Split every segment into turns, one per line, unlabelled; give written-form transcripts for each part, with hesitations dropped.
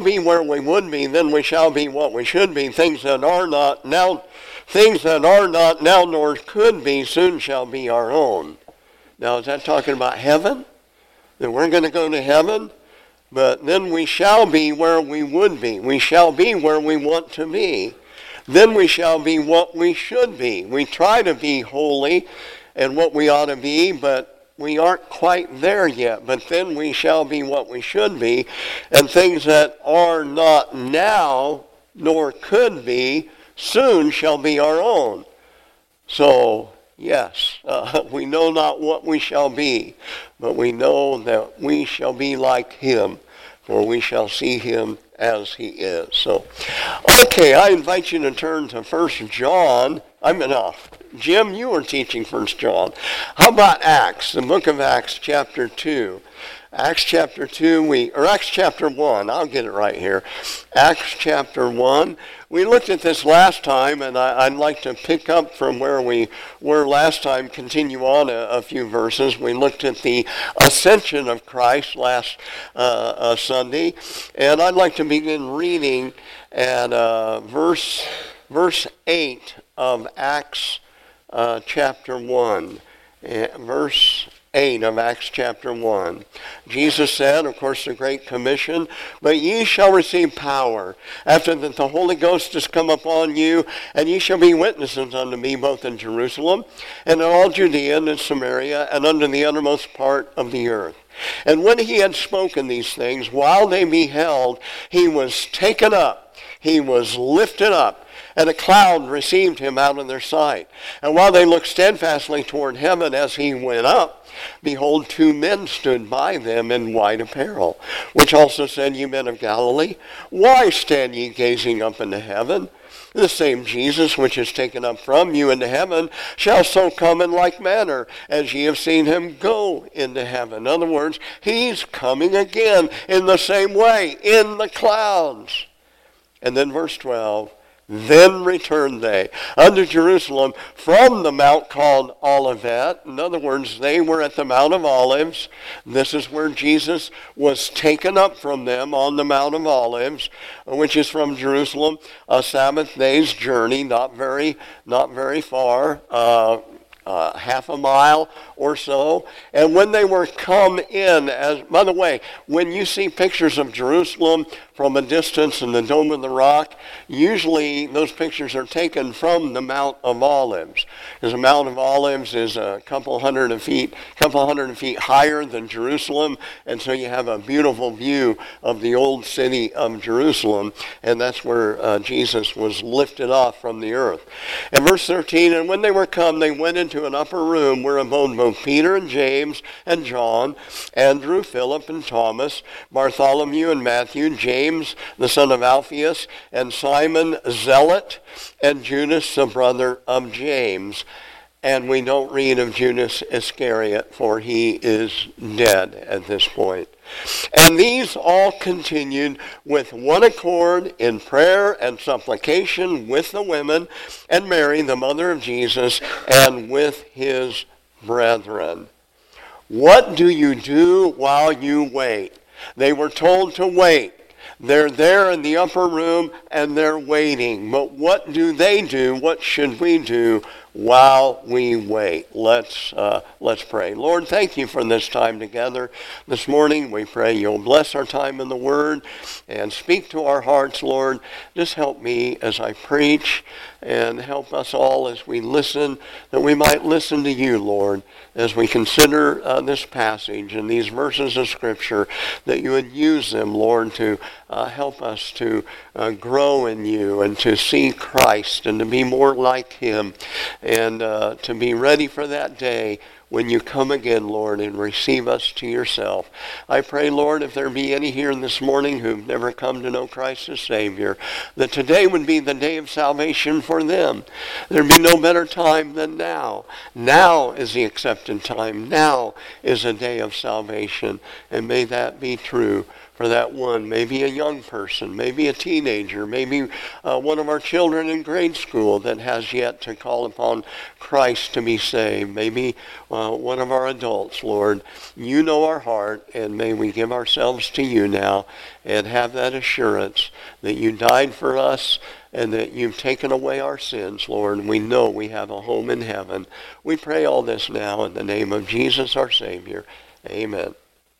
be where we would be, then we shall be what we should be. Things that are not now nor could be, soon shall be our own. Now, is that talking about heaven? That we're going to go to heaven? But then we shall be where we would be. We shall be where we want to be. Then we shall be what we should be. We try to be holy and what we ought to be, but we aren't quite there yet. But then we shall be what we should be. And things that are not now, nor could be, soon shall be our own. So, yes, we know not what we shall be, but we know that we shall be like him, for we shall see him as he is. So, okay, I invite you to turn to 1 John. Jim, you were teaching 1 John. How about Acts, the book of Acts, chapter 2? Acts chapter 1, I'll get it right here. Acts chapter 1. We looked at this last time, and I'd like to pick up from where we were last time, continue on a few verses. We looked at the ascension of Christ last Sunday, and I'd like to begin reading at verse 8 of Acts chapter 1. Verse 8 of Acts chapter 1. Jesus said, of course, the Great Commission, "But ye shall receive power, after that the Holy Ghost is come upon you, and ye shall be witnesses unto me both in Jerusalem, and in all Judea and in Samaria, and unto the uttermost part of the earth." And when he had spoken these things, while they beheld, he was taken up, he was lifted up, and a cloud received him out of their sight. And while they looked steadfastly toward heaven as he went up, behold, two men stood by them in white apparel, which also said, "Ye men of Galilee, why stand ye gazing up into heaven? The same Jesus which is taken up from you into heaven shall so come in like manner as ye have seen him go into heaven." In other words, he's coming again in the same way, in the clouds. And then verse 12, "Then returned they unto Jerusalem from the mount called Olivet." In other words, they were at the Mount of Olives. This is where Jesus was taken up from them on the Mount of Olives, which is from Jerusalem, a Sabbath day's journey, not very far, half a mile or so. And when they were come in, by the way, when you see pictures of Jerusalem from a distance in the Dome of the Rock, usually those pictures are taken from the Mount of Olives, because the Mount of Olives is a couple hundred feet higher than Jerusalem, and so you have a beautiful view of the old city of Jerusalem, and that's where Jesus was lifted off from the earth. And verse 13, "And when they were come, they went into an upper room where abode both Peter and James and John, Andrew, Philip and Thomas, Bartholomew and Matthew, James the son of Alphaeus, and Simon Zealot, and Judas the brother of James." And we don't read of Judas Iscariot, for he is dead at this point. "And these all continued with one accord in prayer and supplication with the women, and Mary, the mother of Jesus, and with his brethren." What do you do while you wait? They were told to wait. They're there in the upper room and they're waiting. But what do they do? What should we do while we wait? Let's pray. Lord, thank you for this time together this morning. We pray you'll bless our time in the Word and speak to our hearts, Lord. Just help me as I preach, and help us all as we listen, that we might listen to you, Lord, as we consider this passage and these verses of Scripture, that you would use them, Lord, to help us to grow in you and to see Christ and to be more like him, and to be ready for that day when you come again, Lord, and receive us to yourself. I pray, Lord, if there be any here this morning who've never come to know Christ as Savior, that today would be the day of salvation for them. There'd be no better time than now. Now is the accepted time. Now is a day of salvation, and may that be true for that one, maybe a young person, maybe a teenager, maybe one of our children in grade school that has yet to call upon Christ to be saved, maybe one of our adults, Lord. You know our heart, and may we give ourselves to you now and have that assurance that you died for us and that you've taken away our sins, Lord. And we know we have a home in heaven. We pray all this now in the name of Jesus, our Savior. Amen.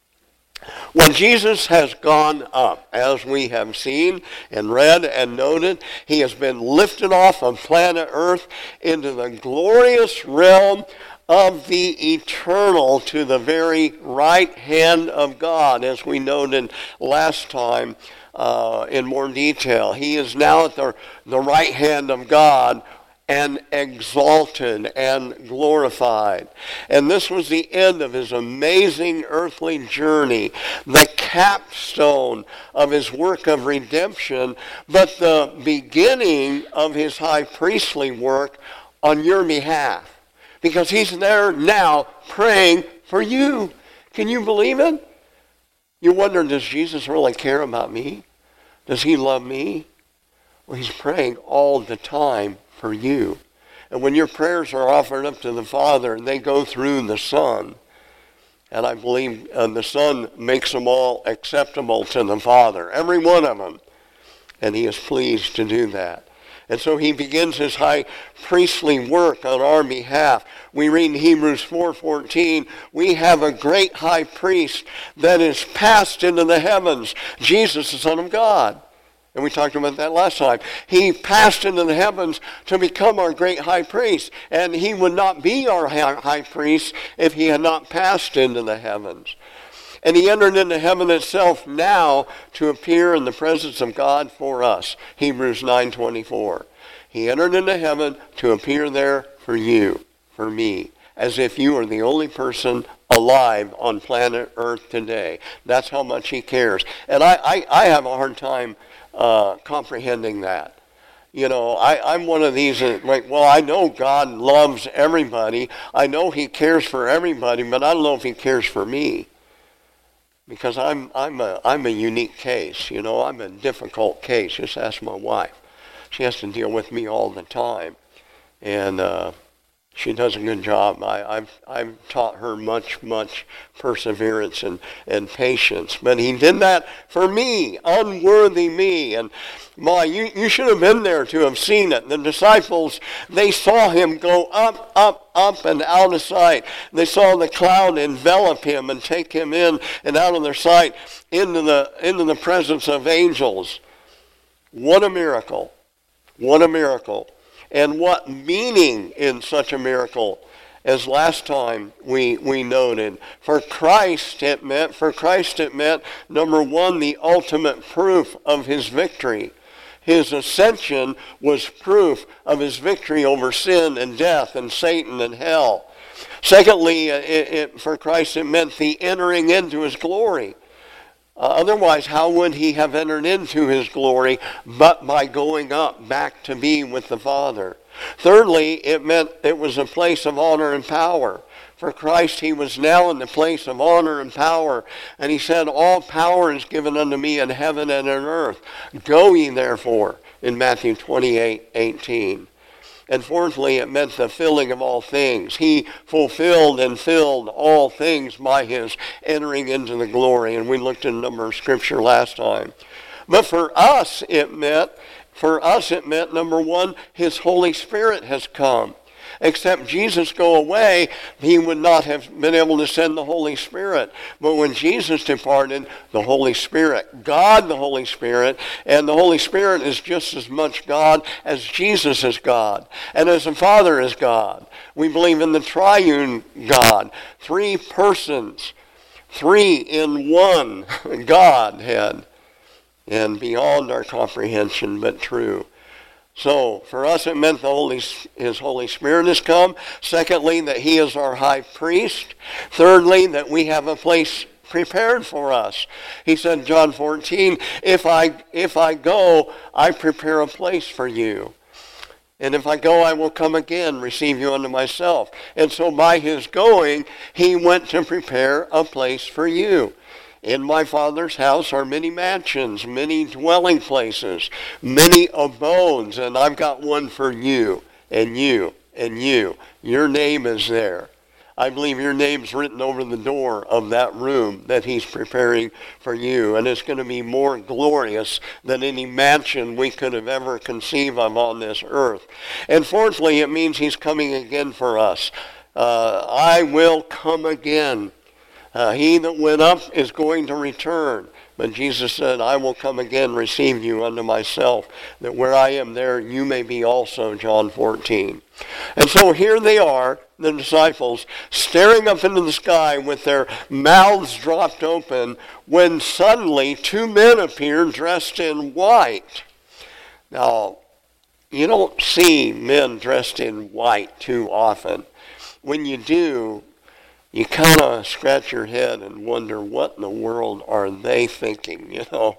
When Jesus has gone up, as we have seen and read and noted, he has been lifted off of planet Earth into the glorious realm of the eternal, to the very right hand of God, as we noted last time in more detail. He is now at the right hand of God, and exalted and glorified. And this was the end of his amazing earthly journey, the capstone of his work of redemption, but the beginning of his high priestly work on your behalf. Because he's there now praying for you. Can you believe it? You wonder, does Jesus really care about me? Does he love me? Well, he's praying all the time for you. And when your prayers are offered up to the Father, and they go through the Son, and I believe the Son makes them all acceptable to the Father, every one of them, and he is pleased to do that. And so he begins his high priestly work on our behalf. We read in Hebrews 4:14, we have a great high priest that is passed into the heavens, Jesus, the Son of God. And we talked about that last time. He passed into the heavens to become our great high priest. And he would not be our high priest if he had not passed into the heavens. And he entered into heaven itself now to appear in the presence of God for us. Hebrews 9:24. He entered into heaven to appear there for you, for me, as if you are the only person alive on planet Earth today. That's how much he cares. And I have a hard time comprehending that. You know, I'm one of these that, like, well, I know God loves everybody. I know he cares for everybody, but I don't know if he cares for me. Because I'm a unique case, you know. I'm a difficult case. Just ask my wife. She has to deal with me all the time. And she does a good job. I've taught her much perseverance and patience. But he did that for me, unworthy me. And you should have been there to have seen it. The disciples, they saw him go up and out of sight. They saw the cloud envelop him and take him in and out of their sight into the presence of angels. What a miracle. What a miracle. And what meaning in such a miracle, as last time we noted. For Christ it meant, number one, the ultimate proof of his victory. His ascension was proof of his victory over sin and death and Satan and hell. Secondly, for Christ it meant the entering into his glory. Otherwise, how would he have entered into his glory but by going up back to be with the Father? Thirdly, it meant it was a place of honor and power. For Christ, he was now in the place of honor and power. And he said, all power is given unto me in heaven and on earth. Go ye therefore, in Matthew 28:18. And fourthly, it meant the filling of all things. He fulfilled and filled all things by his entering into the glory. And we looked at a number of scripture last time. But for us it meant, number one, his Holy Spirit has come. Except Jesus go away, he would not have been able to send the Holy Spirit. But when Jesus departed, the Holy Spirit, God the Holy Spirit, and the Holy Spirit is just as much God as Jesus is God, and as the Father is God. We believe in the triune God, three persons, three in one Godhead, and beyond our comprehension, but true. So, for us it meant his Holy Spirit has come. Secondly, that he is our high priest. Thirdly, that we have a place prepared for us. He said, John 14, if I go, I prepare a place for you. And if I go, I will come again, receive you unto myself. And so by his going, he went to prepare a place for you. In my Father's house are many mansions, many dwelling places, many abodes, and I've got one for you, and you, and you. Your name is there. I believe your name's written over the door of that room that he's preparing for you. And it's going to be more glorious than any mansion we could have ever conceived of on this earth. And fourthly, it means he's coming again for us. I will come again. He that went up is going to return. But Jesus said, I will come again, receive you unto myself, that where I am there you may be also, John 14. And so here they are, the disciples, staring up into the sky with their mouths dropped open, when suddenly two men appeared dressed in white. Now, you don't see men dressed in white too often. When you do, you kind of scratch your head and wonder, what in the world are they thinking? You know,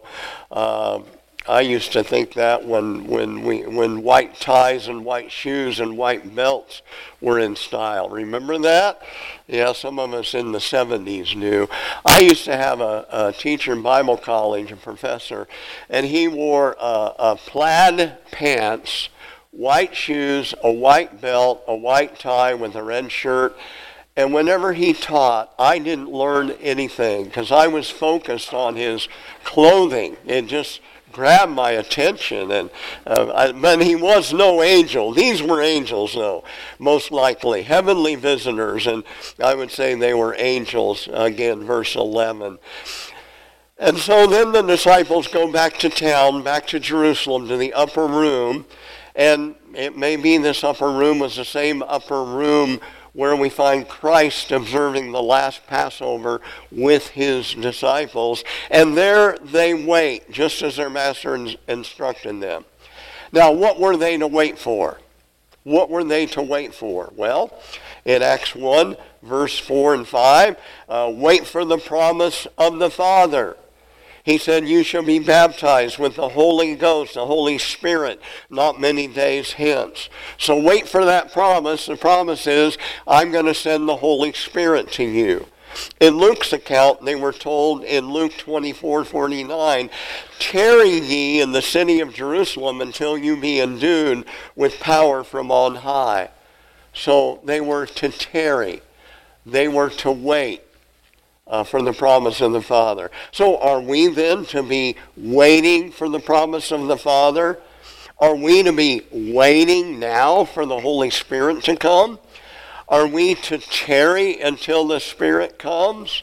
I used to think that when white ties and white shoes and white belts were in style. Remember that? Yeah, some of us in the 70s knew. I used to have a teacher in Bible college, a professor, and he wore plaid pants, white shoes, a white belt, a white tie with a red shirt. And whenever he taught, I didn't learn anything because I was focused on his clothing. It just grabbed my attention. And but he was no angel. These were angels, though, most likely. Heavenly visitors. And I would say they were angels, again, verse 11. And so then the disciples go back to town, back to Jerusalem, to the upper room. And it may be this upper room was the same upper room where we find Christ observing the last Passover with his disciples. And there they wait, just as their master instructed them. Now, what were they to wait for? What were they to wait for? Well, in Acts 1, verse 4 and 5, wait for the promise of the Father. He said, you shall be baptized with the Holy Ghost, the Holy Spirit, not many days hence. So wait for that promise. The promise is, I'm going to send the Holy Spirit to you. In Luke's account, they were told in Luke 24:49, tarry ye in the city of Jerusalem until you be endued with power from on high. So they were to tarry. They were to wait. For the promise of the Father. So are we then to be waiting for the promise of the Father? Are we to be waiting now for the Holy Spirit to come? Are we to tarry until the Spirit comes?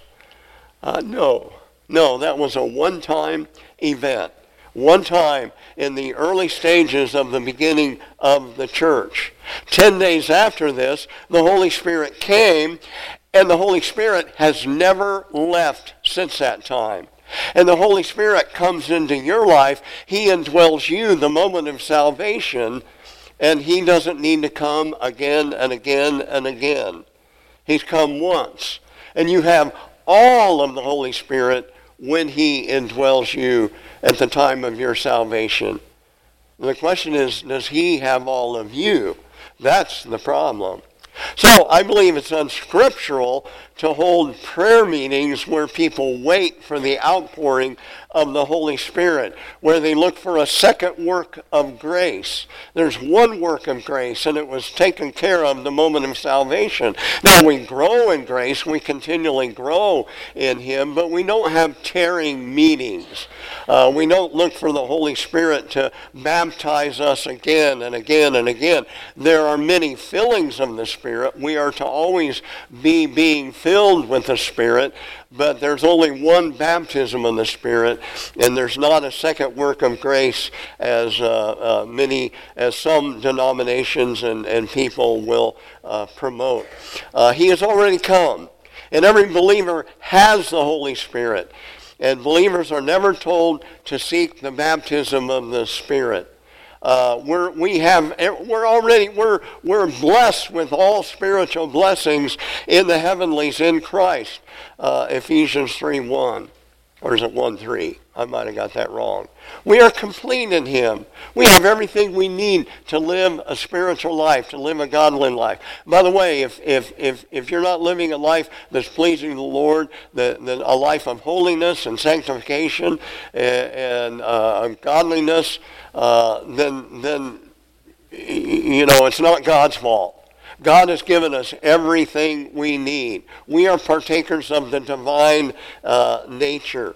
No, that was a one-time event. One time in the early stages of the beginning of the church. 10 days after this, the Holy Spirit came, and the Holy Spirit has never left since that time. And the Holy Spirit comes into your life. He indwells you the moment of salvation, and he doesn't need to come again and again and again. He's come once. And you have all of the Holy Spirit when he indwells you at the time of your salvation. The question is, does he have all of you? That's the problem. So I believe it's unscriptural to hold prayer meetings where people wait for the outpouring of the Holy Spirit, where they look for a second work of grace. There's one work of grace, and it was taken care of the moment of salvation. Now we grow in grace, we continually grow in him, but we don't have tarrying meetings. We don't look for the Holy Spirit to baptize us again and again and again. There are many fillings of the Spirit. We are to always be being filled with the Spirit, but there's only one baptism of the Spirit, and there's not a second work of grace as some denominations and people will promote. He has already come, and every believer has the Holy Spirit, and believers are never told to seek the baptism of the Spirit. We're blessed with all spiritual blessings in the heavenlies in Christ. Ephesians 3:1, or is it 1:3? I might have got that wrong. We are complete in him. We have everything we need to live a spiritual life, to live a godly life. By the way, if you're not living a life that's pleasing to the Lord, then a life of holiness and sanctification and godliness, then it's not God's fault. God has given us everything we need. We are partakers of the divine nature.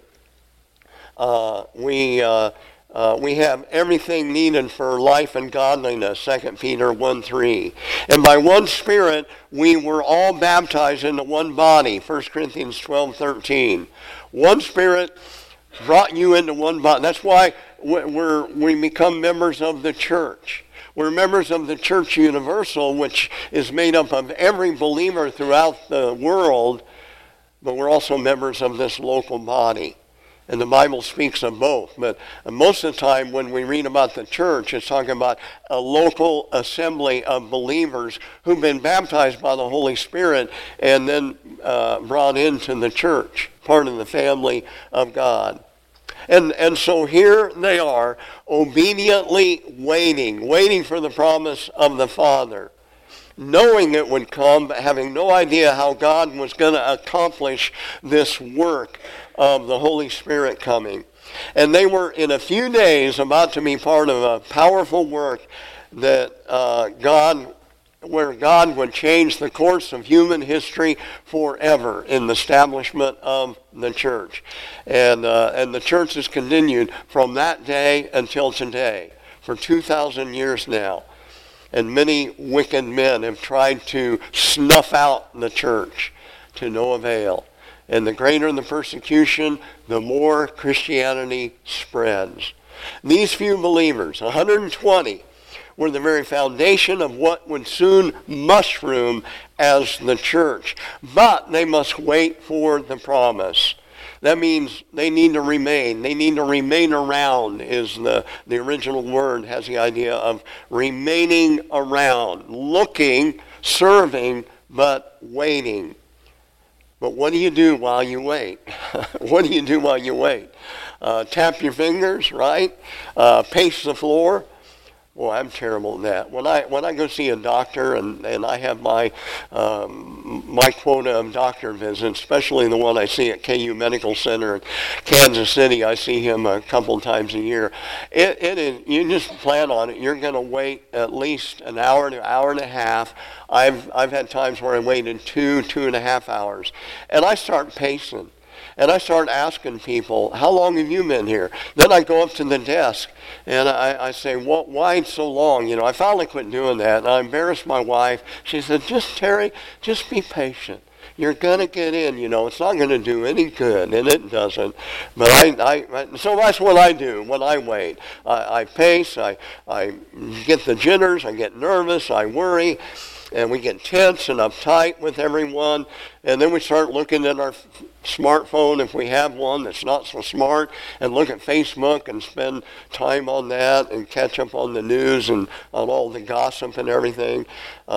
We have everything needed for life and godliness, 2 Peter 1:3. And by one Spirit, we were all baptized into one body, 1 Corinthians 12:13. One Spirit brought you into one body. That's why we become members of the church. We're members of the Church Universal, which is made up of every believer throughout the world, but we're also members of this local body. And the Bible speaks of both. But most of the time when we read about the church, it's talking about a local assembly of believers who've been baptized by the Holy Spirit and then brought into the church, part of the family of God. And so here they are, obediently waiting for the promise of the Father, knowing it would come, but having no idea how God was going to accomplish this work of the Holy Spirit coming. And they were in a few days about to be part of a powerful work that where God would change the course of human history forever in the establishment of the church. And the church has continued from that day until today, for 2,000 years now. And many wicked men have tried to snuff out the church to no avail. And the greater the persecution, the more Christianity spreads. These few believers, 120, were the very foundation of what would soon mushroom as the church. But they must wait for the promise. That means they need to remain. They need to remain around is the original word has the idea of remaining around, looking, serving, but waiting. But what do you do while you wait? What do you do while you wait? Tap your fingers, right? Pace the floor. Well, I'm terrible at that. When I go see a doctor and I have my quota of doctor visits, especially the one I see at KU Medical Center in Kansas City, I see him a couple times a year. It is, you just plan on it. You're going to wait at least an hour to an hour and a half. I've had times where I waited 2.5 hours, and I start pacing. And I start asking people, how long have you been here? Then I go up to the desk and I say, why so long? I finally quit doing that. And I embarrassed my wife. She said, Terry, just be patient. You're going to get in, It's not going to do any good, and it doesn't. But so that's what I do when I wait. I pace, I get the jitters, I get nervous, I worry. And we get tense and uptight with everyone. And then we start looking at our smartphone, if we have one that's not so smart, and look at Facebook and spend time on that and catch up on the news and on all the gossip and everything.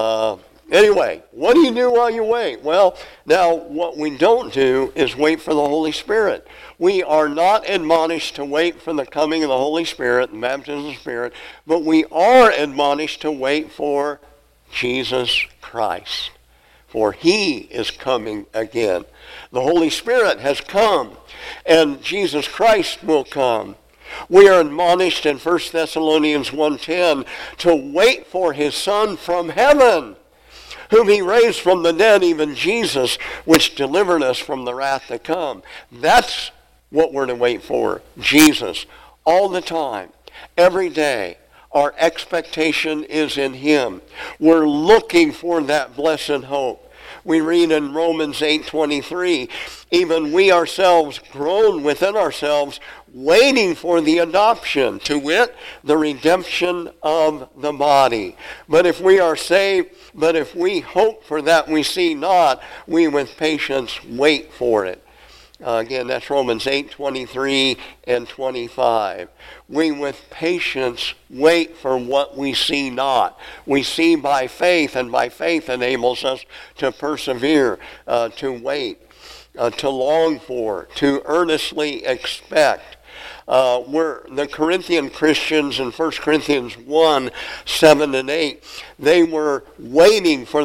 Anyway, what do you do while you wait? Well, now what we don't do is wait for the Holy Spirit. We are not admonished to wait for the coming of the Holy Spirit, the baptism of the Spirit, but we are admonished to wait for Jesus Christ, for he is coming again. The Holy Spirit has come, and Jesus Christ will come. We are admonished in 1 Thessalonians 1:10 to wait for his Son from heaven, whom he raised from the dead, even Jesus, which delivered us from the wrath to come. That's what we're to wait for, Jesus, all the time, every day. Our expectation is in him. We're looking for that blessed hope. We read in Romans 8:23, even we ourselves groan within ourselves, waiting for the adoption, to wit, the redemption of the body. But if we are saved, but if we hope for that we see not, we with patience wait for it. Again, that's Romans 8:23 and 25. We with patience wait for what we see not. We see by faith, and by faith enables us to persevere, to wait, to long for, to earnestly expect. where the Corinthian Christians in 1 Corinthians 1, 7 and 8, they were waiting for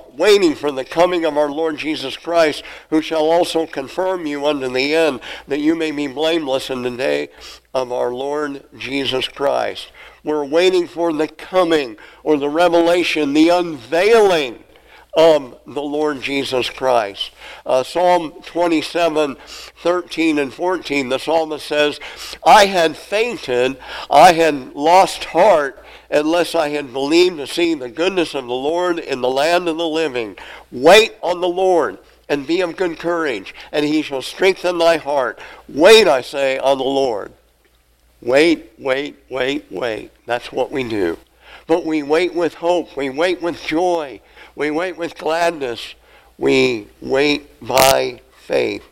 the coming of our Lord Jesus Christ, who shall also confirm you unto the end, that you may be blameless in the day of our Lord Jesus Christ. We're waiting for the coming or the revelation, the unveiling of the Lord Jesus Christ. Psalm 27, 13 and 14, the psalmist says, I had fainted, I had lost heart, unless I had believed to see the goodness of the Lord in the land of the living. Wait on the Lord, and be of good courage, and he shall strengthen thy heart. Wait, I say, on the Lord. Wait, wait, wait, wait. That's what we do. But we wait with hope. We wait with joy. We wait with gladness. We wait by faith.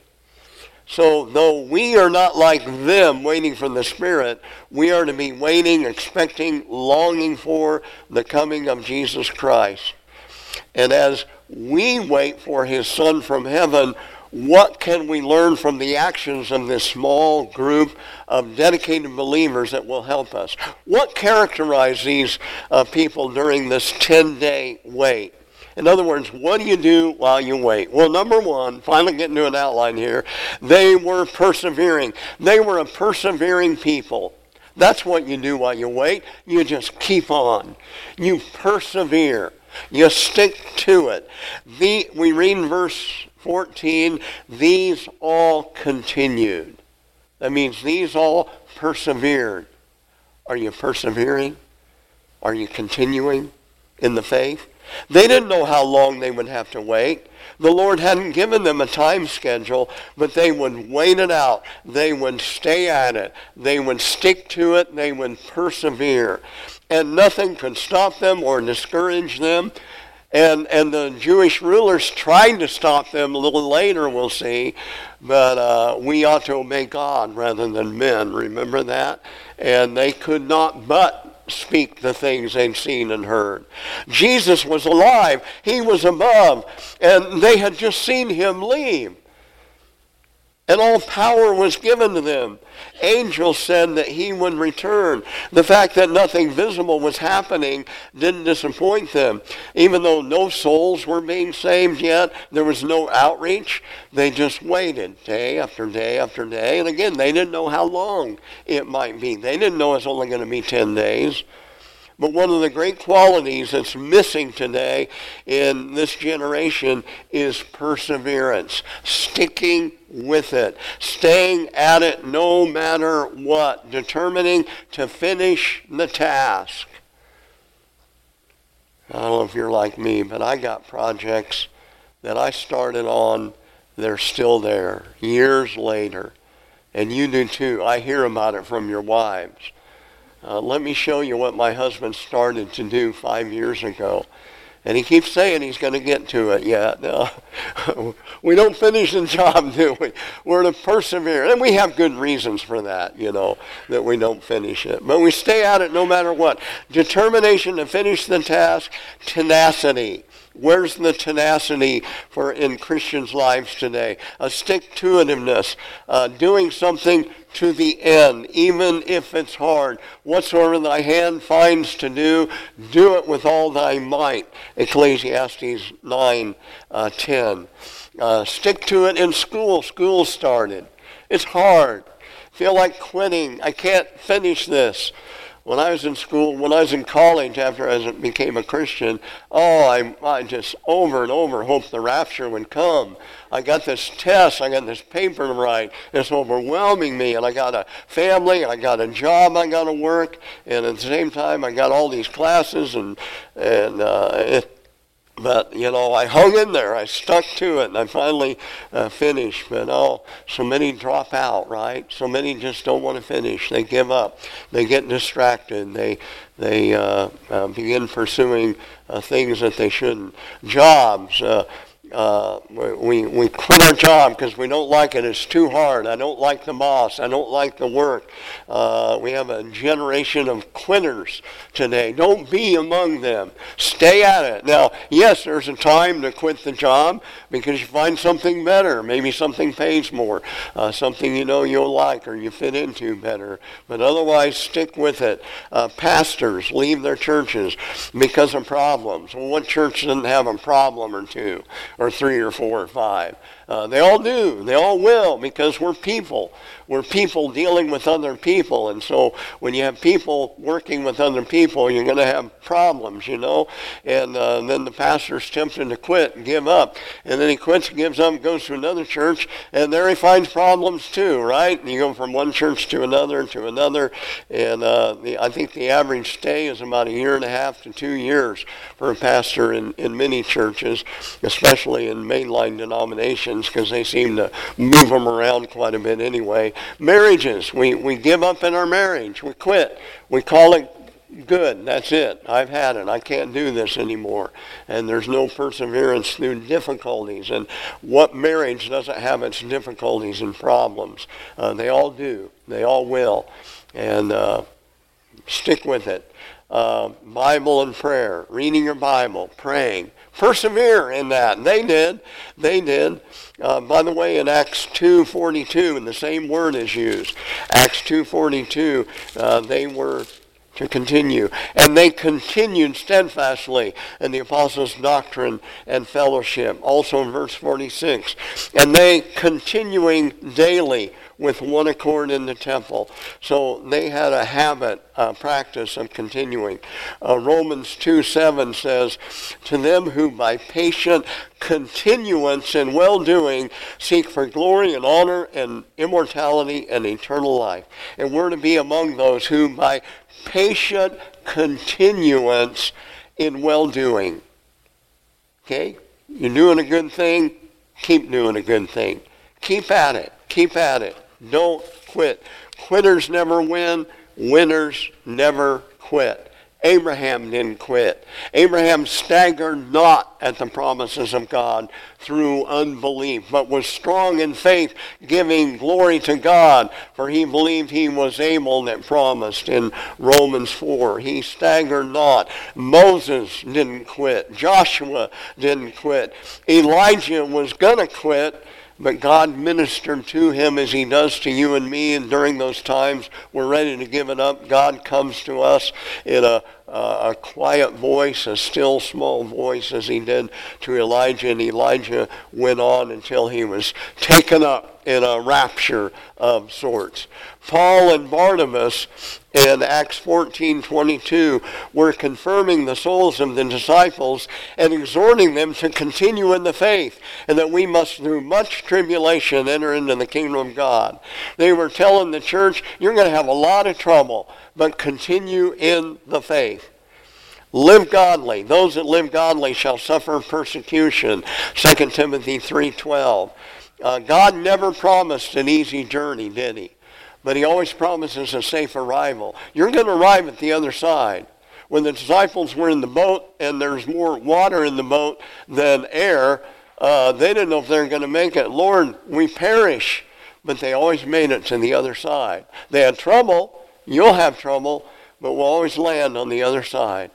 So though we are not like them waiting for the Spirit, we are to be waiting, expecting, longing for the coming of Jesus Christ. And as we wait for his Son from heaven, what can we learn from the actions of this small group of dedicated believers that will help us? What characterized these people during this 10-day wait? In other words, what do you do while you wait? Well, number one, finally getting to an outline here, they were persevering. They were a persevering people. That's what you do while you wait. You just keep on. You persevere. You stick to it. We read in verse 14, these all continued. That means these all persevered. Are you persevering? Are you continuing in the faith? They didn't know how long they would have to wait. The Lord hadn't given them a time schedule, but they would wait it out. They would stay at it. They would stick to it. They would persevere. And nothing could stop them or discourage them. And the Jewish rulers tried to stop them a little later, we'll see. But we ought to obey God rather than men. Remember that? And they could not but speak the things they'd seen and heard. Jesus was alive. He was above. And they had just seen him leave. And all power was given to them. Angels said that he would return. The fact that nothing visible was happening didn't disappoint them. Even though no souls were being saved yet, there was no outreach. They just waited day after day after day. And again, they didn't know how long it might be. They didn't know it's only going to be 10 days. But one of the great qualities that's missing today in this generation is perseverance, sticking with it, staying at it no matter what, determining to finish the task. I don't know if you're like me, but I got projects that I started on, they're still there years later. And you do too. I hear about it from your wives. Let me show you what my husband started to do 5 years ago. And he keeps saying he's going to get to it yet. We don't finish the job, do we? We're to persevere. And we have good reasons for that, that we don't finish it. But we stay at it no matter what. Determination to finish the task, tenacity. Where's the tenacity in Christians' lives today? A stick-to-itiveness, doing something to the end, even if it's hard. Whatsoever thy hand finds to do, do it with all thy might. Ecclesiastes 9:10. Stick to it in school. School started. It's hard. Feel like quitting. I can't finish this. When I was in school, when I was in college after I became a Christian, I just over and over hoped the rapture would come. I got this test, I got this paper to write, it's overwhelming me, and I got a family, I got a job I got to work, and at the same time I got all these classes, but, I hung in there. I stuck to it, and I finally finished. But, so many drop out, right? So many just don't want to finish. They give up. They get distracted. They begin pursuing things that they shouldn't. Jobs. We quit our job because we don't like it. It's too hard. I don't like the boss. I don't like the work. We have a generation of quitters today. Don't be among them. Stay at it. Now, yes, there's a time to quit the job because you find something better. Maybe something pays more, something you know you'll like or you fit into better. But otherwise, stick with it. Pastors leave their churches because of problems. Well, what church doesn't have a problem or two, or 3 or 4 or 5? They all do. They all will, because we're people. We're people dealing with other people. And so when you have people working with other people, you're going to have problems, you know. And then the pastor's tempted to quit and give up. And then he quits, gives up, goes to another church, and there he finds problems too, right? And you go from one church to another. And I think the average stay is about 1.5 to 2 years for a pastor in many churches, especially in mainline denominations, because they seem to move them around quite a bit anyway. Marriages, we give up in our marriage. We quit. We call it good. That's it. I've had it. I can't do this anymore. And there's no perseverance through difficulties. And what marriage doesn't have its difficulties and problems? They all do. They all will. And stick with it. Bible and prayer. Reading your Bible. Praying. Persevere in that. They did. By the way, in Acts 2:42, and the same word is used. Acts 2:42, they were to continue. And they continued steadfastly in the apostles' doctrine and fellowship. Also in verse 46. And they continuing daily with one accord in the temple. So they had a habit, a practice of continuing. Romans 2:7 says, to them who by patient continuance in well-doing seek for glory and honor and immortality and eternal life. And we're to be among those who by patient continuance in well-doing. Okay? You're doing a good thing, keep doing a good thing. Keep at it. Keep at it. Don't quit. Quitters never win. Winners never quit. Abraham didn't quit. Abraham staggered not at the promises of God through unbelief, but was strong in faith, giving glory to God, for he believed he was able that promised in Romans 4. He staggered not. Moses didn't quit. Joshua didn't quit. Elijah was going to quit, but God ministered to him as he does to you and me. And during those times we're ready to give it up, God comes to us in a quiet voice, a still small voice, as he did to Elijah. And Elijah went on until he was taken up in a rapture of sorts. Paul and Barnabas in Acts 14:22 were confirming the souls of the disciples and exhorting them to continue in the faith, and that we must through much tribulation enter into the kingdom of God. They were telling the church, you're going to have a lot of trouble, but continue in the faith. Live godly. Those that live godly shall suffer persecution. 2 Timothy 3:12. God never promised an easy journey, did he? But he always promises a safe arrival. You're going to arrive at the other side. When the disciples were in the boat and there's more water in the boat than air, they didn't know if they were going to make it. Lord, we perish. But they always made it to the other side. They had trouble. You'll have trouble, but we'll always land on the other side.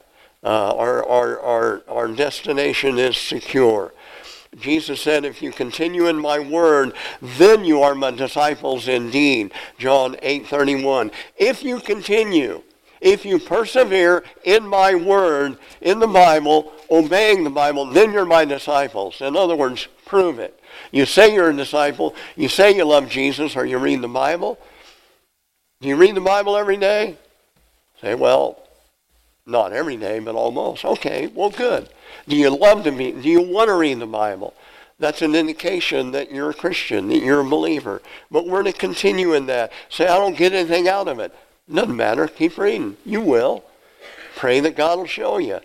Our destination is secure. Jesus said, if you continue in my word, then you are my disciples indeed. John 8:31. If you continue, if you persevere in my word, in the Bible, obeying the Bible, then you're my disciples. In other words, prove it. You say you're a disciple. You say you love Jesus, or you read the Bible. Do you read the Bible every day? Say, well, not every day, but almost. Okay, well, good. Do you want to read the Bible? That's an indication that you're a Christian, that you're a believer. But we're to continue in that. Say, I don't get anything out of it. Doesn't matter. Keep reading. You will. Pray that God will show you.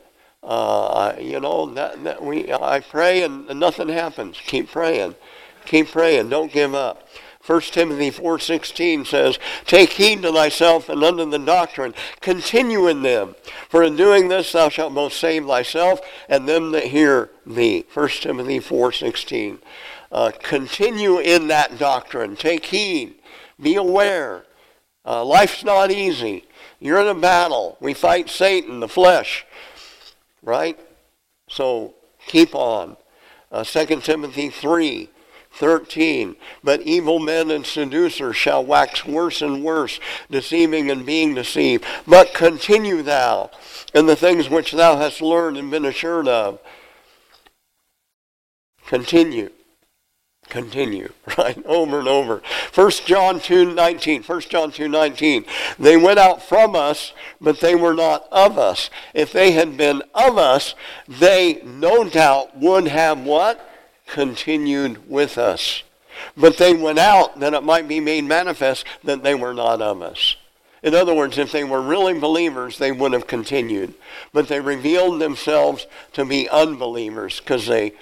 I pray and nothing happens. Keep praying. Keep praying. Don't give up. 1 Timothy 4:16 says, take heed to thyself and unto the doctrine. Continue in them. For in doing this thou shalt both save thyself and them that hear thee. 1 Timothy 4:16. Continue in that doctrine. Take heed. Be aware. Life's not easy. You're in a battle. We fight Satan, the flesh. Right? So keep on. 2 Timothy 3:13. But evil men and seducers shall wax worse and worse, deceiving and being deceived. But continue thou in the things which thou hast learned and been assured of. Continue, right? Over and over. 1 John 2:19. They went out from us, but they were not of us. If they had been of us, they no doubt would have what? Continued with us. But they went out that it might be made manifest that they were not of us. In other words, if they were really believers, they would have continued. But they revealed themselves to be unbelievers because they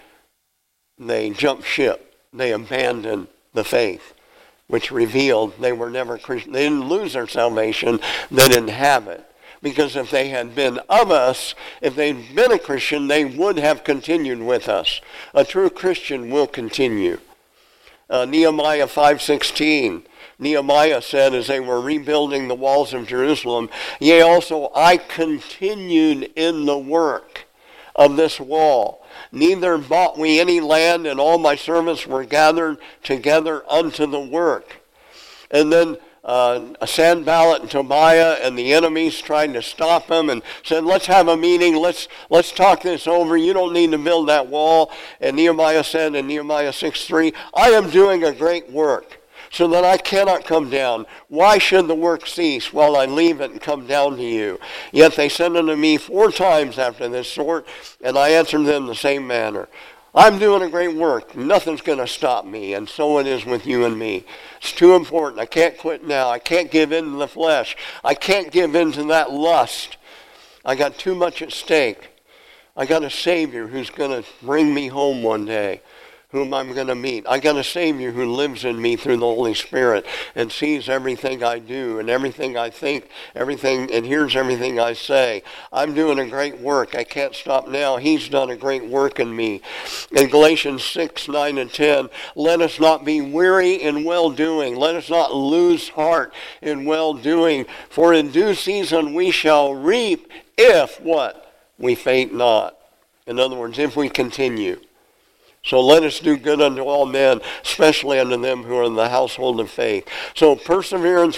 jumped ship. They abandoned the faith, which revealed they were never Christian. They didn't lose their salvation. They didn't have it. Because if they had been of us, if they'd been a Christian, they would have continued with us. A true Christian will continue. Nehemiah 5:16. Nehemiah said as they were rebuilding the walls of Jerusalem, yea, also I continued in the work of this wall. Neither bought we any land, and all my servants were gathered together unto the work. And then Sanballat and Tobiah and the enemies tried to stop him and said, let's have a meeting, let's talk this over, you don't need to build that wall. And Nehemiah said in Nehemiah 6:3, I am doing a great work, so that I cannot come down. Why should the work cease while I leave it and come down to you? Yet they sent unto me 4 times after this sort, and I answered them the same manner. I'm doing a great work. Nothing's going to stop me, and so it is with you and me. It's too important. I can't quit now. I can't give in to the flesh. I can't give in to that lust. I got too much at stake. I got a Savior who's going to bring me home one day, whom I'm going to meet. I got a Savior who lives in me through the Holy Spirit and sees everything I do and everything I think, everything, and hears everything I say. I'm doing a great work. I can't stop now. He's done a great work in me. In Galatians 6:9 and 10, let us not be weary in well-doing. Let us not lose heart in well-doing. For in due season we shall reap if what? We faint not. In other words, if we continue. So let us do good unto all men, especially unto them who are in the household of faith. So perseverance.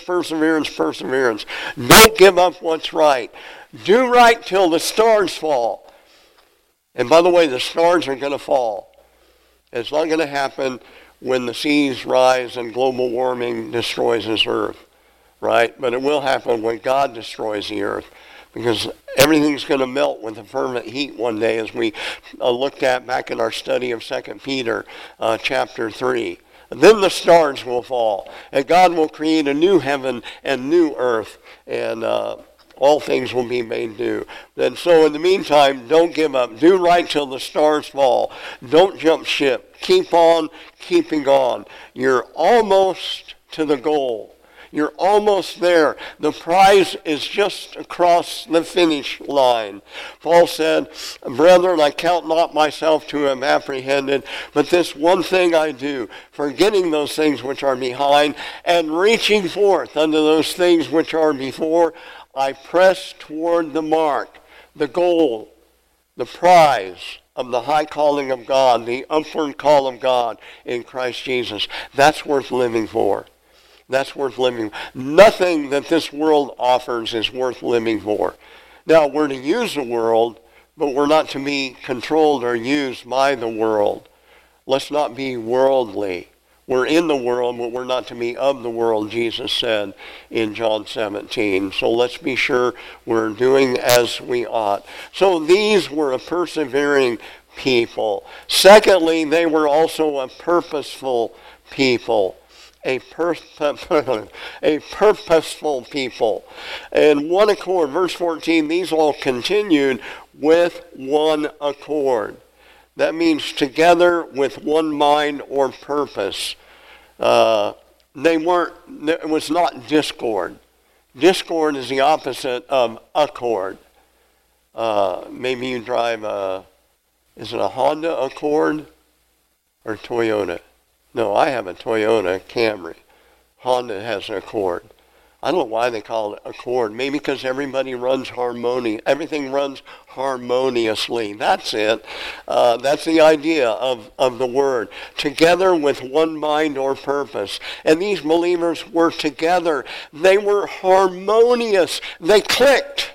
Don't give up what's right. Do right till the stars fall. And by the way, the stars are going to fall. It's not going to happen when the seas rise and global warming destroys this earth, right? But it will happen when God destroys the earth. Because everything's going to melt with a fervent heat one day, as we looked at back in our study of 2 Peter chapter 3. And then the stars will fall, and God will create a new heaven and new earth, and all things will be made new. And so in the meantime, don't give up. Do right till the stars fall. Don't jump ship. Keep on keeping on. You're almost to the goal. You're almost there. The prize is just across the finish line. Paul said, brethren, I count not myself to have apprehended, but this one thing I do, forgetting those things which are behind, and reaching forth unto those things which are before, I press toward the mark, the goal, the prize of the high calling of God, the upward call of God in Christ Jesus. That's worth living for. That's worth living. Nothing that this world offers is worth living for. Now, we're to use the world, but we're not to be controlled or used by the world. Let's not be worldly. We're in the world, but we're not to be of the world, Jesus said in John 17. So let's be sure we're doing as we ought. So these were a persevering people. Secondly, they were also a purposeful people. A purposeful people. And one accord, verse 14, these all continued with one accord. That means together with one mind or purpose. it was not discord. Discord is the opposite of accord. Maybe you drive is it a Honda Accord or Toyota? No, I have a Toyota Camry. Honda has an Accord. I don't know why they call it Accord. Maybe because everything runs harmoniously. That's it. That's the idea of the word. Together with one mind or purpose. And these believers were together. They were harmonious. They clicked.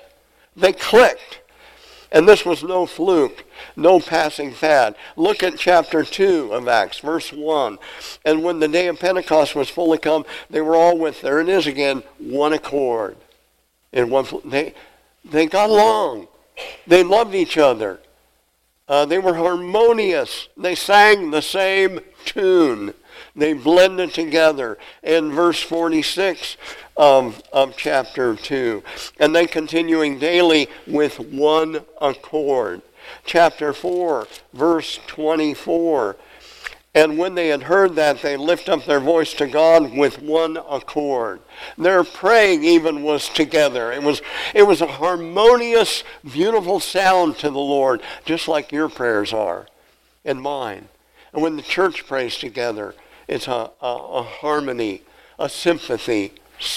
And this was no fluke, no passing fad. Look at chapter 2 of Acts, verse 1. And when the day of Pentecost was fully come, they were all with, there it is again, one accord. And they got along. They loved each other. They were harmonious. They sang the same tune. They blended together. In verse 46 of chapter 2. And they continuing daily with one accord. Chapter 4, verse 24. And when they had heard that, they lift up their voice to God with one accord. Their praying even was together. It was a harmonious, beautiful sound to the Lord, just like your prayers are and mine. And when the church prays together, it's a harmony, a symphony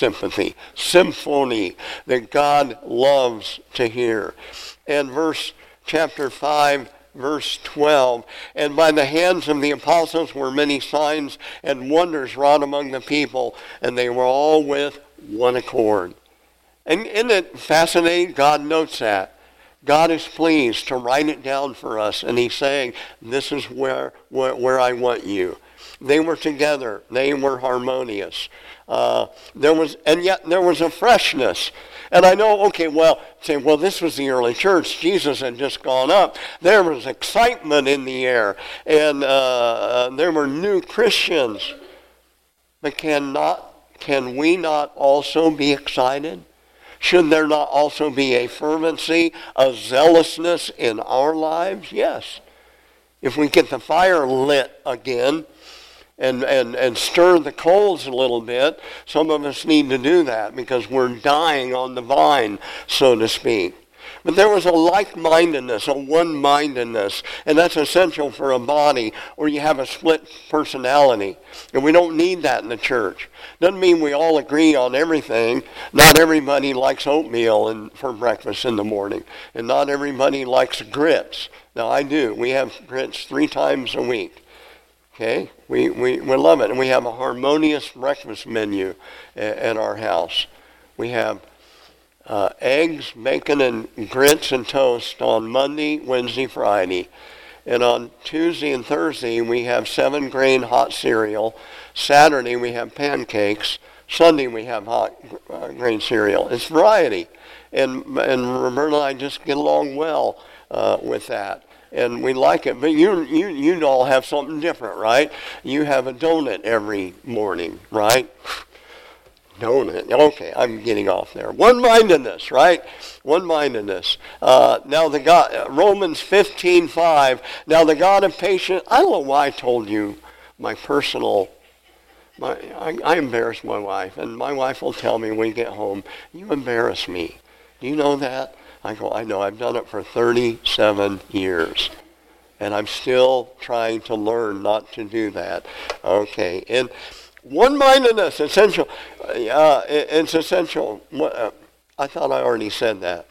that God loves to hear. And chapter 5, verse 12, and by the hands of the apostles were many signs and wonders wrought among the people, and they were all with one accord. And isn't it fascinating? God notes that. God is pleased to write it down for us, and he's saying, this is where I want you. They were together. They were harmonious. There was a freshness. And I know, this was the early church. Jesus had just gone up. There was excitement in the air. And there were new Christians. But can we not also be excited? Should there not also be a fervency, a zealousness in our lives? Yes. If we get the fire lit again, and stir the coals a little bit. Some of us need to do that because we're dying on the vine, so to speak. But there was a like-mindedness, a one-mindedness, and that's essential for a body or you have a split personality. And we don't need that in the church. Doesn't mean we all agree on everything. Not everybody likes oatmeal for breakfast in the morning. And not everybody likes grits. Now, I do. We have grits 3 times a week. Okay, we love it. And we have a harmonious breakfast menu at our house. We have eggs, bacon, and grits and toast on Monday, Wednesday, Friday. And on Tuesday and Thursday, we have 7-grain hot cereal. Saturday, we have pancakes. Sunday, we have hot grain cereal. It's variety. And Roberta and I just get along well with that. And we like it, but you all have something different, right? You have a donut every morning, right? Donut. Okay, I'm getting off there. One-mindedness, right? One-mindedness. Now Romans 15:5. Now the God of patience. I don't know why I told you I embarrass my wife, and my wife will tell me when we get home, you embarrass me. Do you know that? I go, I know, I've done it for 37 years. And I'm still trying to learn not to do that. Okay, and one-mindedness, essential. It's essential. I thought I already said that.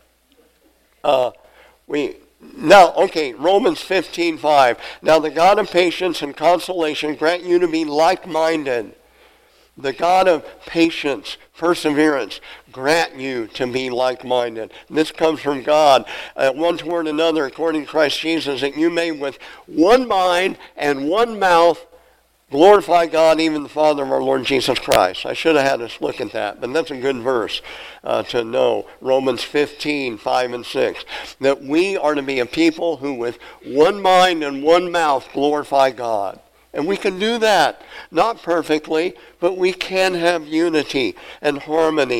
Romans 15:5. Now the God of patience and consolation grant you to be like-minded. The God of patience, perseverance, grant you to be like-minded. This comes from God, one toward another, according to Christ Jesus, that you may with one mind and one mouth glorify God, even the Father of our Lord Jesus Christ. I should have had us look at that, but that's a good verse to know. Romans 15:5 and 6. That we are to be a people who with one mind and one mouth glorify God. And we can do that, not perfectly, but we can have unity and harmony.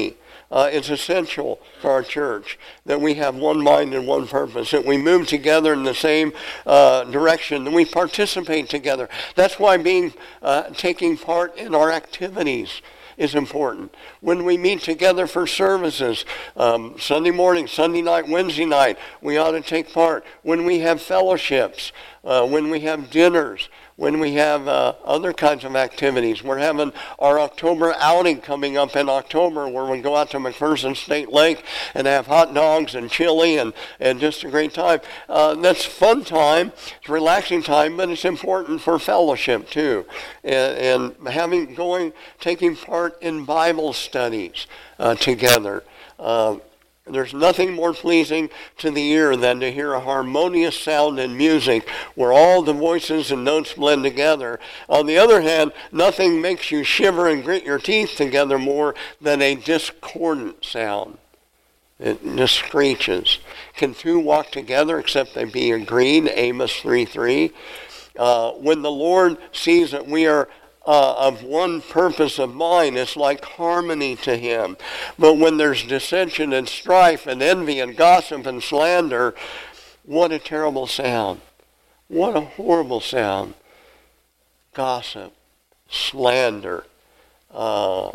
It's essential for our church that we have one mind and one purpose, that we move together in the same direction, that we participate together. That's why taking part in our activities is important. When we meet together for services, Sunday morning, Sunday night, Wednesday night, we ought to take part. When we have fellowships, when we have dinners, when we have other kinds of activities. We're having our October outing coming up in October where we go out to McPherson State Lake and have hot dogs and chili and just a great time. That's fun time. It's relaxing time, but it's important for fellowship too. And taking part in Bible studies together. There's nothing more pleasing to the ear than to hear a harmonious sound in music where all the voices and notes blend together. On the other hand, nothing makes you shiver and grit your teeth together more than a discordant sound. It just screeches. Can two walk together except they be agreed? Amos 3:3. When the Lord sees that we are of one purpose of mind, it's like harmony to him. But when there's dissension and strife and envy and gossip and slander, what a terrible sound. What a horrible sound. Gossip, slander, a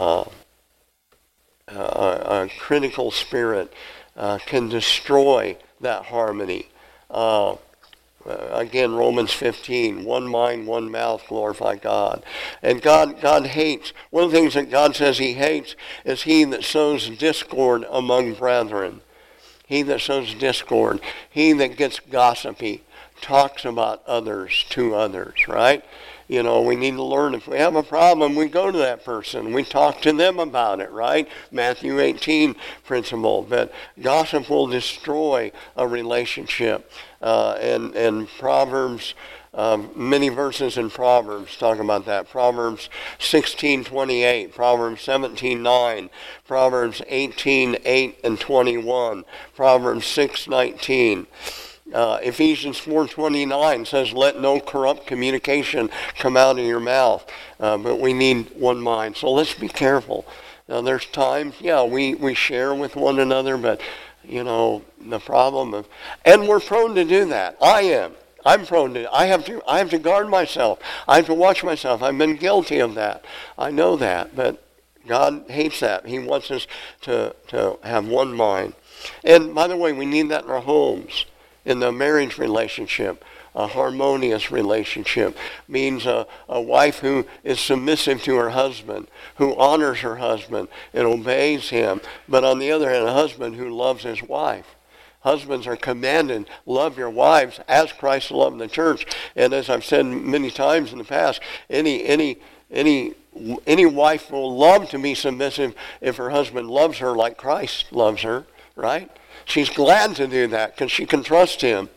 critical spirit can destroy that harmony. Again, Romans 15, one mind, one mouth, glorify God. And God hates, one of the things that God says he hates is he that sows discord among brethren. He that sows discord, he that gets gossipy, talks about others to others, right? You know, we need to learn, if we have a problem, we go to that person. We talk to them about it, right? Matthew 18 principle. But gossip will destroy a relationship. And Proverbs, many verses in Proverbs talk about that. Proverbs 16:28, Proverbs 17:9, Proverbs 18:8 and 21, Proverbs 6:19. Ephesians 4:29 says, let no corrupt communication come out of your mouth. But we need one mind. So let's be careful. Now there's times, we share with one another, but, the problem of, and we're prone to do that. I'm prone to, I have to guard myself. I have to watch myself. I've been guilty of that. I know that, but God hates that. He wants us to have one mind. And by the way, we need that in our homes. In the marriage relationship, a harmonious relationship means a wife who is submissive to her husband, who honors her husband and obeys him. But on the other hand, a husband who loves his wife. Husbands are commanded, love your wives as Christ loved the church. And as I've said many times in the past, any wife will love to be submissive if her husband loves her like Christ loves her, right? She's glad to do that because she can trust him.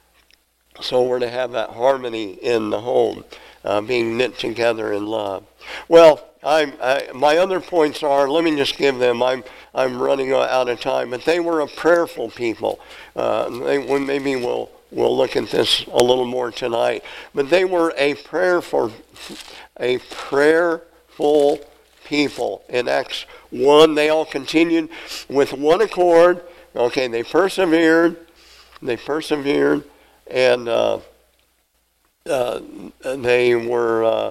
So we're to have that harmony in the home, being knit together in love. Well, my other points are, let me just give them. I'm running out of time, but they were a prayerful people. Maybe we'll look at this a little more tonight. But they were a prayerful people. In Acts 1, they all continued with one accord. Okay, they persevered, and they were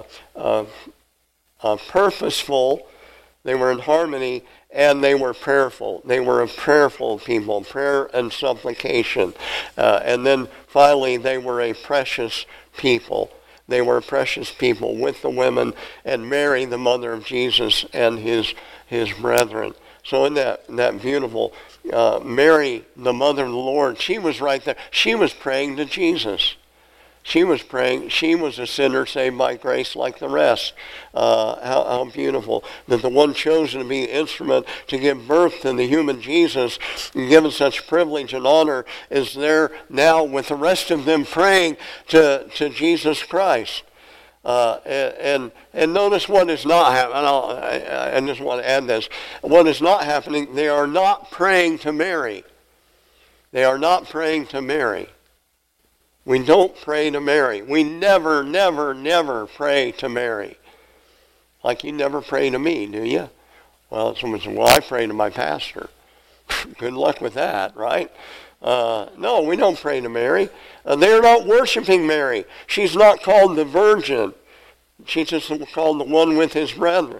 purposeful, they were in harmony, and they were prayerful. They were a prayerful people, prayer and supplication. And then finally, they were a precious people. They were precious people with the women, and Mary, the mother of Jesus, and his brethren. So isn't that beautiful? Mary, the mother of the Lord, she was right there. She was praying to Jesus. She was praying. She was a sinner saved by grace like the rest. How beautiful that the one chosen to be the instrument to give birth to the human Jesus, and given such privilege and honor, is there now with the rest of them praying to Jesus Christ. And notice what is not happening. I just want to add this. What is not happening, they are not praying to Mary. They are not praying to Mary. We don't pray to Mary. We never, never, never pray to Mary. Like you never pray to me, do you? Well, someone said, well, I pray to my pastor. Good luck with that, right? No, we don't pray to Mary. They're not worshiping Mary. She's not called the Virgin. She's just called the one with his brethren,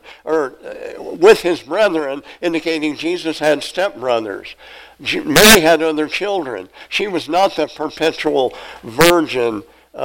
indicating Jesus had stepbrothers. Mary had other children. She was not the perpetual virgin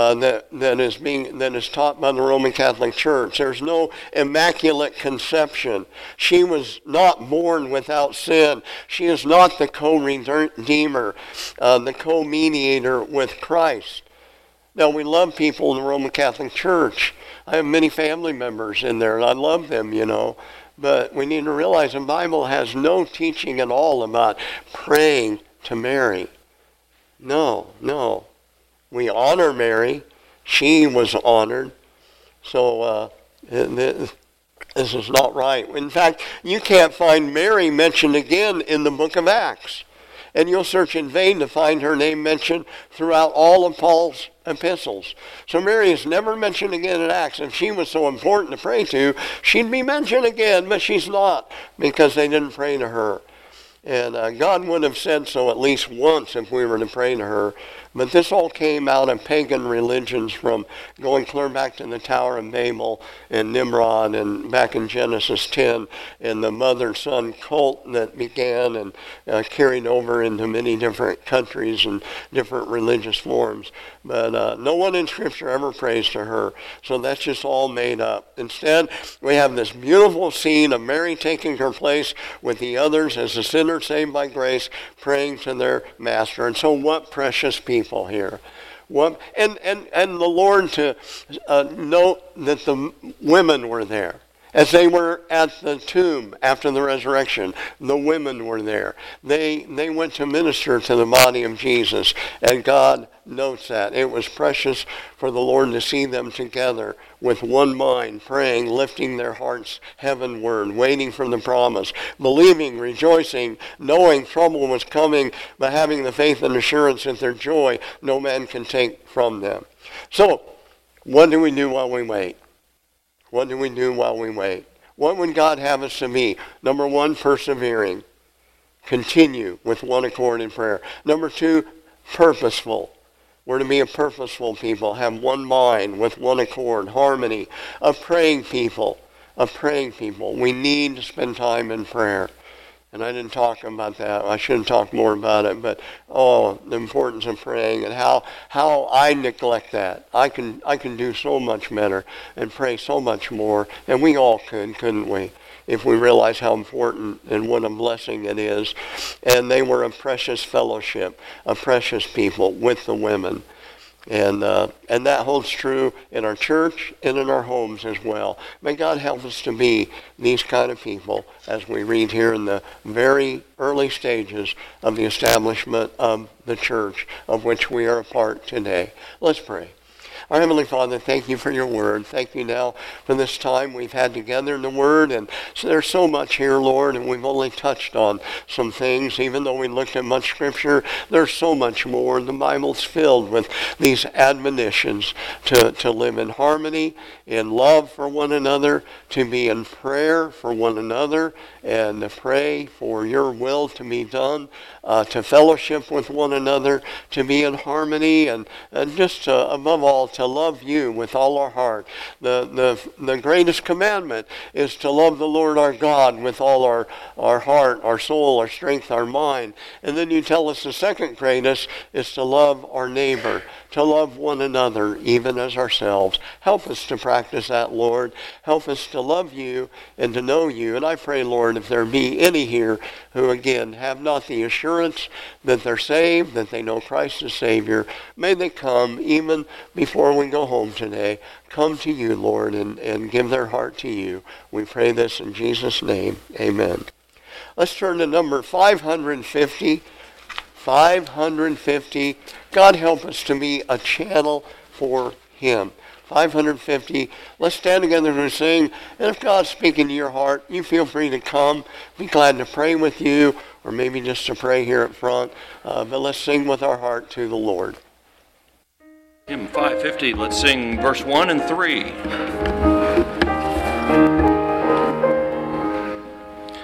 that is taught by the Roman Catholic Church. There's no immaculate conception. She was not born without sin. She is not the co-redeemer, the co-mediator with Christ. Now, we love people in the Roman Catholic Church. I have many family members in there, and I love them, But we need to realize the Bible has no teaching at all about praying to Mary. No. We honor Mary. She was honored. So this is not right. In fact, you can't find Mary mentioned again in the book of Acts. And you'll search in vain to find her name mentioned throughout all of Paul's epistles. So Mary is never mentioned again in Acts. If she was so important to pray to, she'd be mentioned again, but she's not, because they didn't pray to her. And God would have said so at least once if we were to pray to her. But this all came out of pagan religions, from going clear back to the Tower of Babel and Nimrod, and back in Genesis 10, and the mother-son cult that began and carried over into many different countries and different religious forms. But no one in Scripture ever prays to her, so that's just all made up. Instead, we have this beautiful scene of Mary taking her place with the others as a sinner saved by grace, praying to their master. And so what precious people here. And the Lord to note that the women were there. As they were at the tomb after the resurrection, the women were there. They went to minister to the body of Jesus, and God notes that. It was precious for the Lord to see them together with one mind, praying, lifting their hearts heavenward, waiting for the promise, believing, rejoicing, knowing trouble was coming, but having the faith and assurance that their joy no man can take from them. So, what do we do while we wait? What do we do while we wait? What would God have us to be? Number one, persevering. Continue with one accord in prayer. Number two, purposeful. We're to be a purposeful people, have one mind with one accord, harmony, a praying people. We need to spend time in prayer. And I didn't talk about that. I should have talked more about it. But, the importance of praying and how I neglect that. I can do so much better and pray so much more. And we all could, couldn't we? If we realize how important and what a blessing it is. And they were a precious fellowship, a precious people with the women. And that holds true in our church and in our homes as well. May God help us to be these kind of people as we read here in the very early stages of the establishment of the church of which we are a part today. Let's pray. Our Heavenly Father, thank you for your word. Thank you now for this time we've had together in the word. And so there's so much here, Lord, and we've only touched on some things. Even though we looked at much Scripture, there's so much more. The Bible's filled with these admonitions to live in harmony, in love for one another, to be in prayer for one another, and to pray for your will to be done, to fellowship with one another, to be in harmony, and just above all, to love you with all our heart. The greatest commandment is to love the Lord our God with all our heart, our soul, our strength, our mind. And then you tell us the second greatest is to love our neighbor, to love one another even as ourselves. Help us to practice that, Lord. Help us to love you and to know you. And I pray, Lord, if there be any here who, again, have not the assurance that they're saved, that they know Christ as Savior, may they come even before we go home today. Come to you, Lord, and give their heart to you. We pray this in Jesus' name. Amen. Let's turn to number 550. 550. God help us to be a channel for him. 550. Let's stand together and sing. And if God's speaking to your heart, you feel free to come. Be glad to pray with you, or maybe just to pray here at front. But let's sing with our heart to the Lord.
Hymn 550, let's sing verse 1 and 3.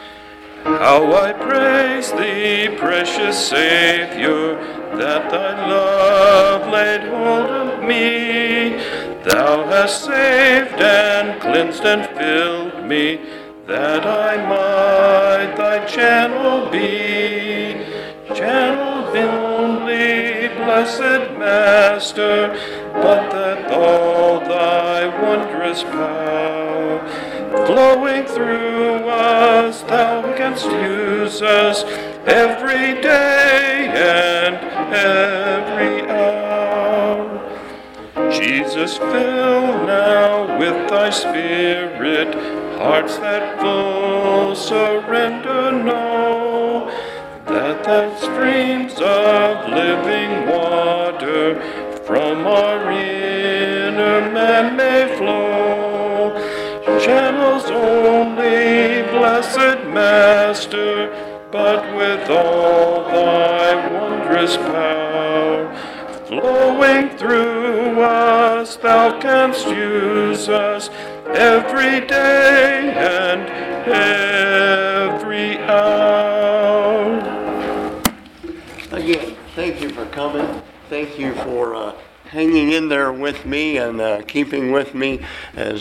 How I praise thee, precious Savior, that thy love laid hold of me. Thou hast saved and cleansed and filled me, that I might thy channel be. Channel only, blessed Master, but that all thy wondrous power flowing through us, thou canst use us every day and every hour. Jesus, fill now with thy Spirit hearts that full surrender know, that the streams of living water from our inner man may flow. Channels only, blessed Master, but with all thy wondrous power flowing through us, thou canst use us every day and every hour.
Again, thank you for coming. Thank you for hanging in there with me and keeping with me as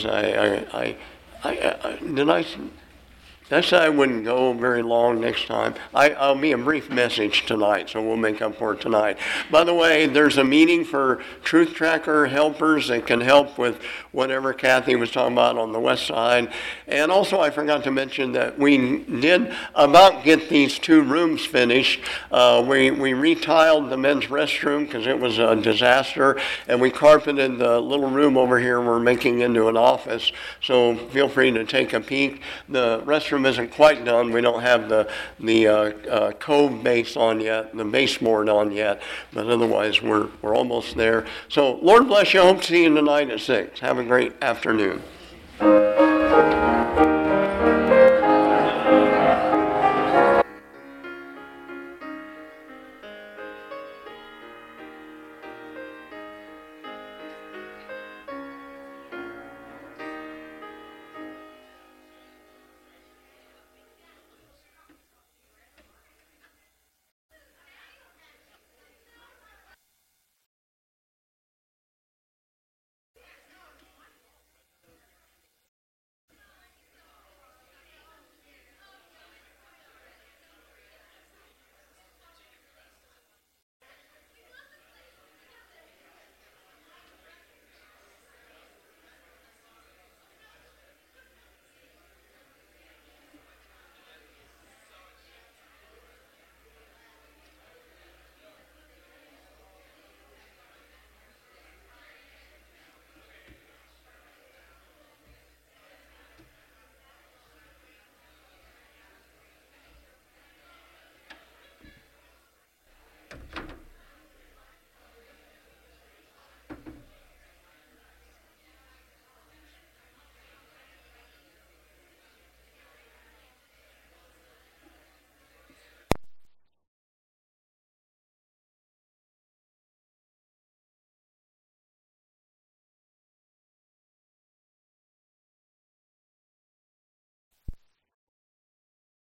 I said I wouldn't go very long next time. I'll be a brief message tonight, so we'll make up for it tonight. By the way, there's a meeting for Truth Tracker helpers that can help with whatever Kathy was talking about on the west side. And also, I forgot to mention that we did about get these 2 rooms finished. We retiled the men's restroom because it was a disaster, and we carpeted the little room over here we're making into an office. So feel free to take a peek. The restroom isn't quite done. We don't have the cove base on yet, the baseboard on yet, but otherwise we're almost there. So Lord bless you. I hope to see you tonight at 6. Have a great afternoon.